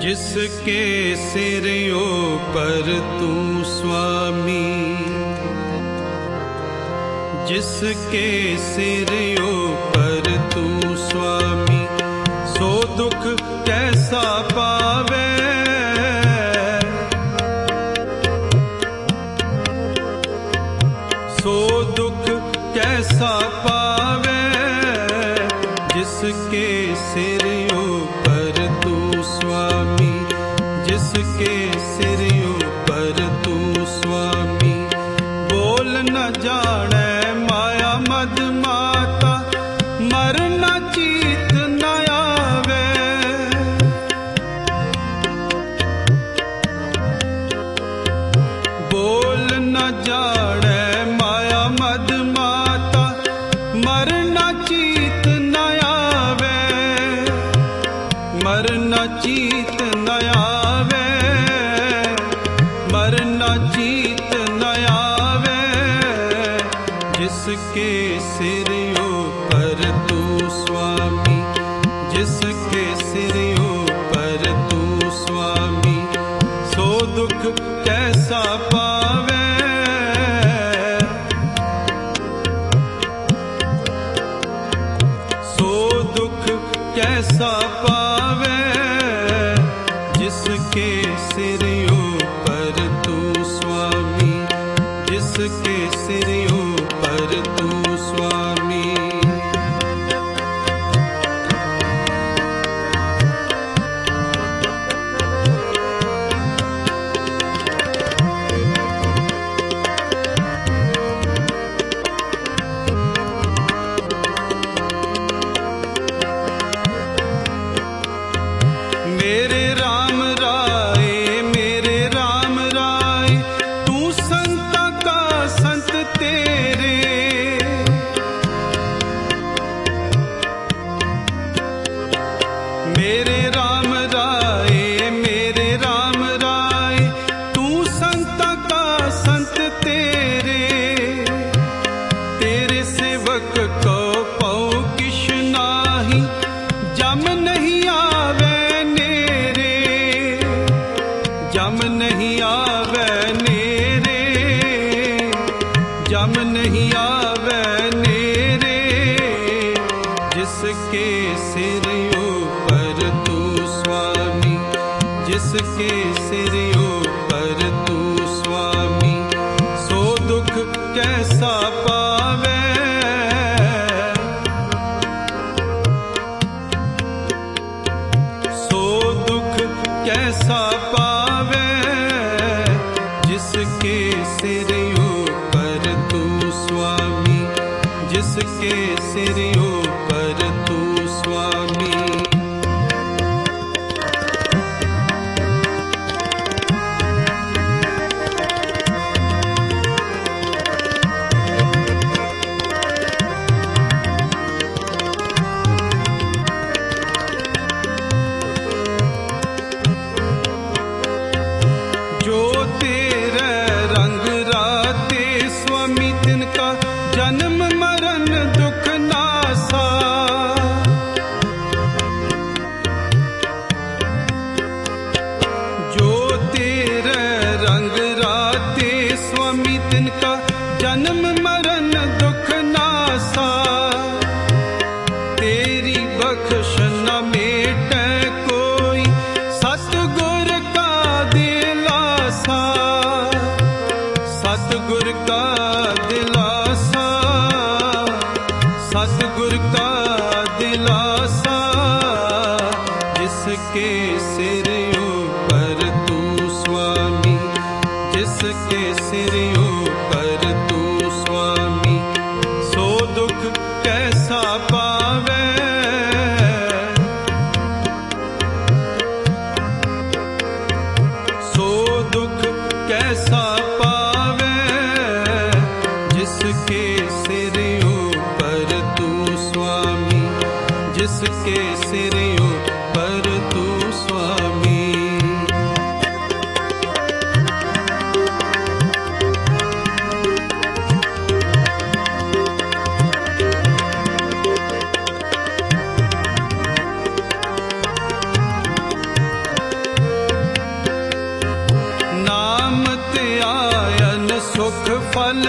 जिसके सिरों पर तू स्वामी, जिसके सिरों पर तू स्वामी, सो दुख कैसा पावे, सो दुख कैसा पावे, जिसके सिरों पर तू स्वामी, जिसके सिरों पर तू स्वामी। बोल न जाने माया मद माता, मरना चीत न आवे, बोल न जाने माया मद माता, मरना चीत न आवे, मरना चीत न आवे, मरना चीत न आवे, जिसके सिरों पर तू स्वामी, जिसके सिरों पर तू स्वामी, सो दुख कैसा पावे, सो दुख कैसा पावे, जिसके सिरों पर तू स्वामी, जिसके सिरों पर तू स्वामी। मेरे राम राय, मेरे राम राय, तू संत का संत तेरे, मेरे राम राय, मेरे राम राय, तू संत का संत तेरे, तेरे सेवक को पाऊं किश नाही, जम नहीं आवे नेरे, जम नहीं आवे नेरे, जम नहीं आवे नेरे, जिसके सिरों पर तू स्वामी, जिसके सिरों पर तू स्वामी, सो दुख कैसा पावे, सो दुख कैसा पावे, जिसके सिरों पर तू स्वामी, जिसके सिरों पर तू स्वामी। जो तेरे रंग राते स्वामी, तिनका जन्म मरण दुख नासा, जो तेरे रंग राते स्वामी, तिनका जन्म मरण दुख नासा, तेरी बख्श न मेटे कोई, सतगुर का दिलासा, सतगुर का दिलासा, सतगुर का दिलासा, जिसके सिरों पर तू स्वामी, जिसके सिरों पर तू स्वामी, सो दुख कैसा पावे, सो दुख कैसा पावे, जिसके सिरों पर तू स्वामी, जिसके सिरों पर तू स्वामी।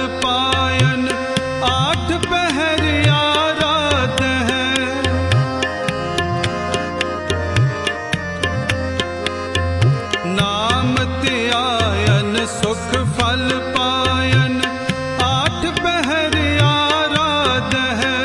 पायन आठ पहर आराध है। नाम ते आयन सुख फल पायन आठ पहर आराध है।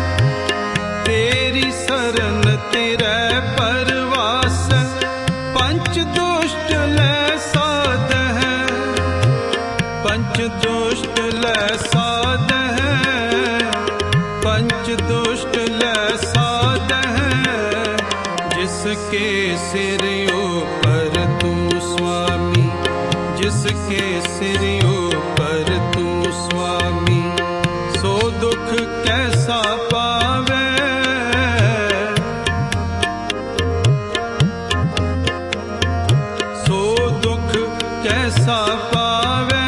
तेरी शरण तेरे परवास पंच दुष्ट ले साध है। पंच दुष्ट ले साध है। पंच दुष्ट ले साध है। जिसके सिर ऊपर तू स्वामी, जिसके सिर ऊपर तू स्वामी, सो दुख कैसा पावे। सो दुख कैसा पावे।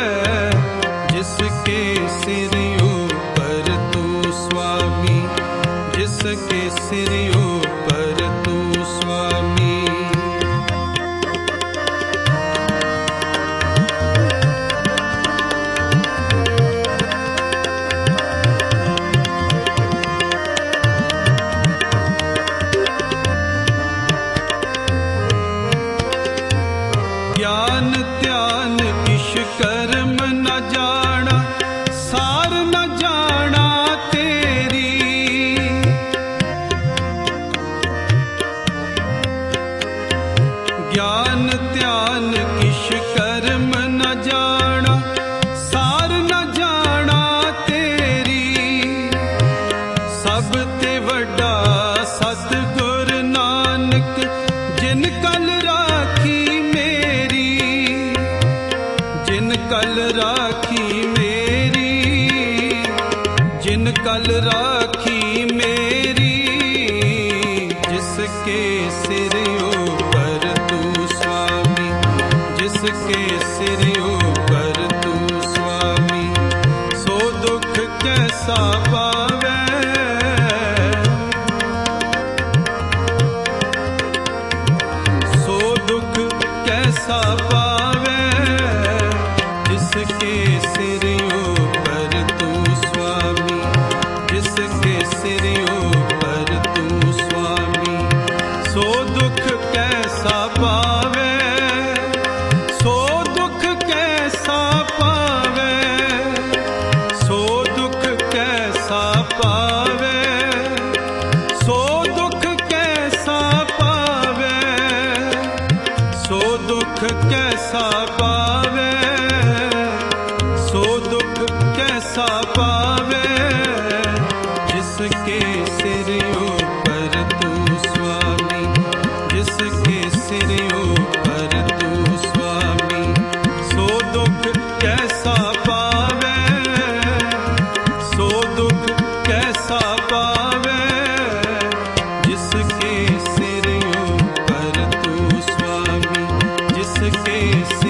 जिसके सिर ऊपर तू स्वामी, जिसके सिर ऊपर तू स्वामी। ज्ञान ध्यान किश कर्म न जाना, सार न जाना तेरी। ज्ञान ध्यान किश कर्म न जाना, सार न जाना तेरी। सब ते वड्डा सतगुर नानक, जिन कल राखी मेरी। जिन कल राखी मेरी, जिन कल राखी मेरी। जिसके सिर ऊपर तू स्वामी, जिसके सिर ऊपर तू स्वामी, सो दुख कैसा पावे। सो दुख कैसा पावे। जिसके सिर ऊपर तू स्वामी, जिसके सिर ऊपर तू स्वामी, सो दुख कैसा पावे। सो दुख कैसा पावे। सो दुख कैसा पावे। सो दुख कैसा पावे। सो दुख कैसा पावे। सो दुख कैसा पावे। जिसके सिर ऊपर तू स्वामी, जिसके सिर ऊपर तू स्वामी, सो दुख कैसा पावे। सो दुख कैसा पावे। जिसके सिर ऊपर तू स्वामी, जिसके